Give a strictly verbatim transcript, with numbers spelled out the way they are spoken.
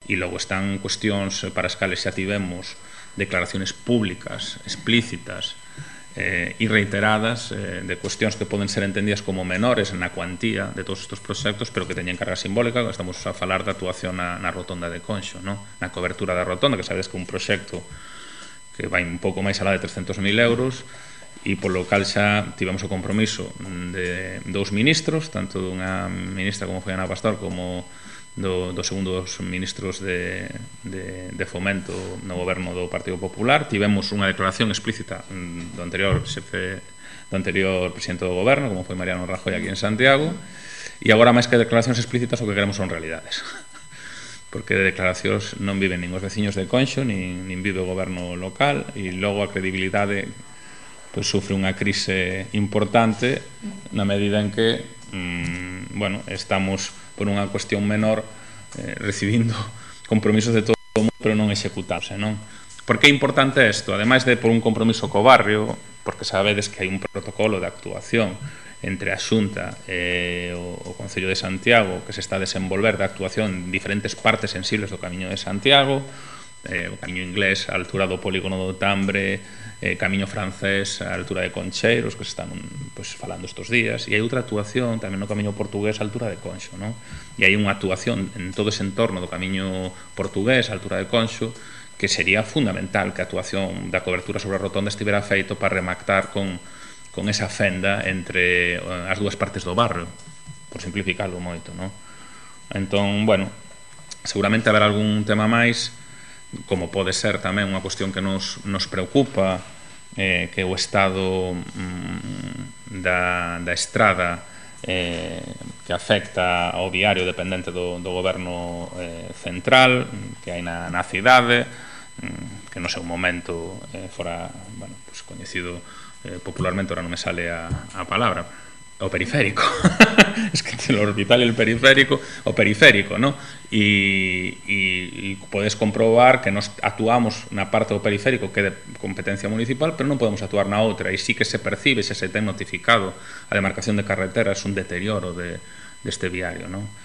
E logo están cuestións para as cales xa tivemos declaraciones públicas, explícitas eh, e reiteradas eh, de cuestións que poden ser entendidas como menores na cuantía de todos estes proxectos, pero que teñen carga simbólica. Estamos a falar da actuación na, na rotonda de Conxo, no? Na cobertura da rotonda, que sabedes que é un proxecto que vai un pouco máis alá de trescentos mil euros, e polo cal xa tivemos o compromiso de dous ministros, tanto dunha ministra como foi Ana Pastor, como do, do segundo dos ministros de, de, de fomento no goberno do Partido Popular. Tivemos unha declaración explícita do anterior xefe, do anterior presidente do goberno, como foi Mariano Rajoy aquí en Santiago, e agora máis que declaracións explícitas o que queremos son realidades, porque de declaracións non viven nin os veciños de Conxo, nin, nin vive o goberno local, e logo a credibilidade pois sufre unha crise importante na medida en que mmm, bueno, estamos por unha cuestión menor eh, recibindo compromisos de todo o mundo, pero non executarse, non? Por que é importante isto? Ademais de por un compromiso co barrio, porque sabedes que hai un protocolo de actuación entre a Xunta e o, o Concello de Santiago que se está a desenvolver de actuación en diferentes partes sensibles do Camiño de Santiago, eh, o Camiño Inglés á altura do polígono do Tambre, eh, Camiño Francés á altura de Concheiros, que se están pues, falando estes días, e hai outra actuación tamén no Camiño Portugués á altura de Conxo, non? E hai unha actuación en todo ese entorno do Camiño Portugués á altura de Conxo que sería fundamental que a actuación da cobertura sobre a rotonda estivera feito para remactar con, con esa fenda entre as dúas partes do barrio, por simplificarlo moito, non? Entón, bueno, seguramente haberá algún tema máis, como pode ser tamén unha cuestión que nos, nos preocupa, eh, que o estado mm, da, da estrada eh, que afecta ao viario dependente do, do goberno eh, central que hai na, na cidade, mm, que no seu momento eh, fora bueno, pues, coñecido eh, popularmente, ahora non me sale a, a palabra, o periférico. Es que entre el orbital e el periférico, o periférico, ¿no? E, e, e podes comprobar que nos actuamos na parte do periférico que é de competencia municipal, pero non podemos actuar na outra, e sí que se percibe, se se ten notificado a demarcación de carreteras un deterioro de, deste viario, ¿no?